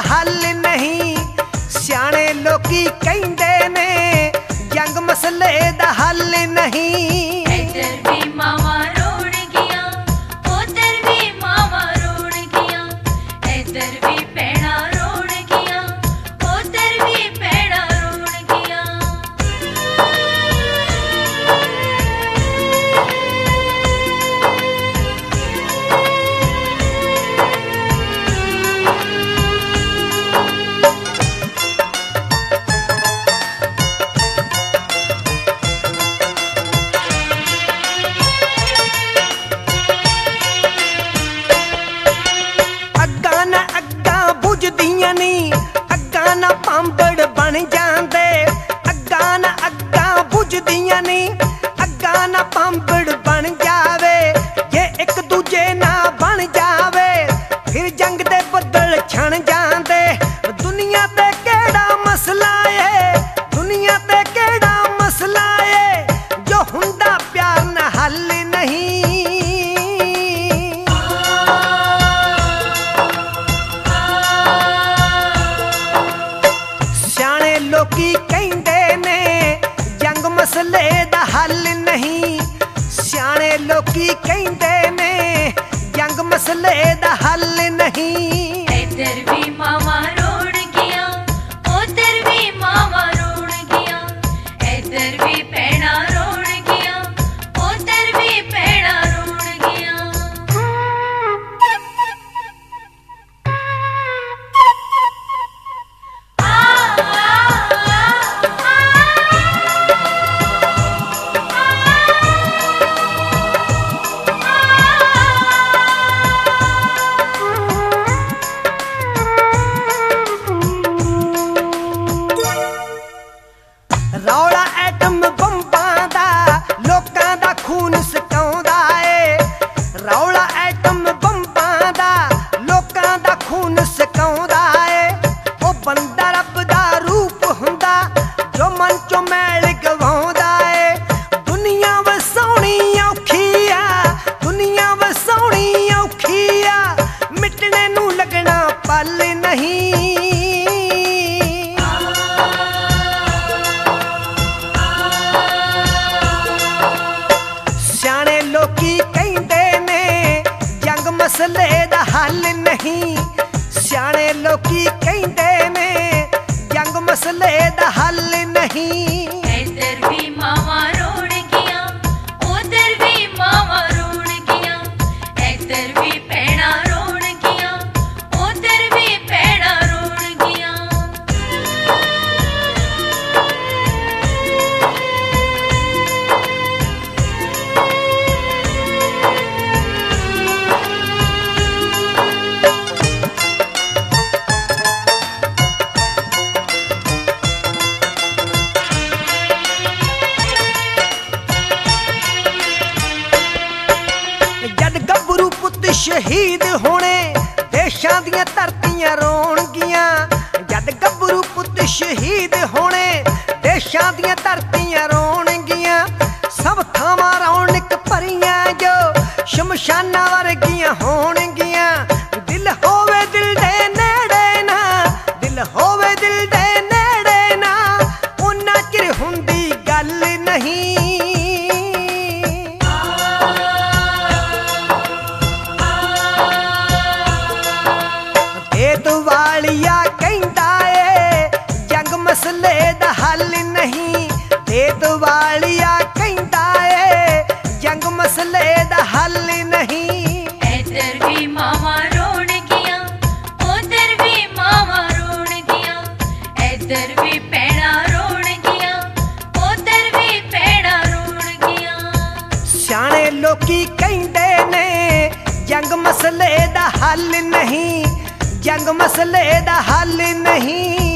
हल नहीं। सियाणे लोकी कहंदे ने जंग मसले दा हल नहीं। इधर भी मावा रोड़ गया, उधर भी मावा रोड़ गया। इधर भी पैड़ा रोड़ गया, उधर भी पैड़ा रोड़ गया। बुझदियां नी अग्गा ना पांबड़ बन जांदे। अग्गा ना अग्गा बुझदियां नी अग्गा ना पांबड़ बन जावे। जे एक दूजे ना बन जावे फिर जंग दे बदल छण जांदे। दुनिया ते केड़ा मसला है, दुनिया ते केड़ा मसला है जो हुंदा प्यार ना हल नहीं। लोकी कहंदे ने जंग मसले दा हल नहीं। सियाणे लोकी कहंदे ने जंग मसले दा हल नहीं। इधर भी मावा रोड़ गया, उधर भी मावा रोड़ गया। इधर भी पैड़ा रोड़ गया, उधर भी पैड़ा रोड़ गया। रौला एटम बंबां दा लोकां दा खून सकाउंदा है। रौला एटम बंबां दा लोकां दा खून सकाउंदा है। ओ बंदा रब दा रूप हुंदा जो मन चों मैल गवाउंदा है। दुनिया वसाउणी औखी आ, दुनिया वसाउणी औखी आ, मिटने नूं लगना पल नहीं। सियाणे लोकी कहंदे ने जंग मसले दा हल नहीं। सियाणे लोकी कहंदे ने जंग मसले दा हल नहीं। इधर भी मावा रोड़ गया, उधर भी मावा रोड़ गया। इधर भी पैड़ा रोड़ गया, उधर भी पैड़ा रोड़ गया। जद गबरू पुत शहीद होने देशां दियां धरतियां रोणगियां। जद गबरू पुत शहीद होने देशां दियां धरतियां रोणगियां। सब थावां रौनक भरियां जो शमशानां वर्गियां होणगियां। दिल होवे दिल दे नेड़े ना, दिल होवे दिल दे नेड़े ना, उन्ना चिर हुंदी गल नहीं। वालिया कहंदा है जंग मसले दा हल नहीं। देत वालिया कहंदा है जंग मसले दा हल नहीं। इधर भी मावा रोड़ गया, उधर भी मावा रोड़ गया। इधर भी पैड़ा रोड़ गया, उधर भी पैड़ा रोड़ गया। सियाणे लोकी कहंदे ने जंग मसले दा हल नहीं। जंग मसले दा हल नहीं।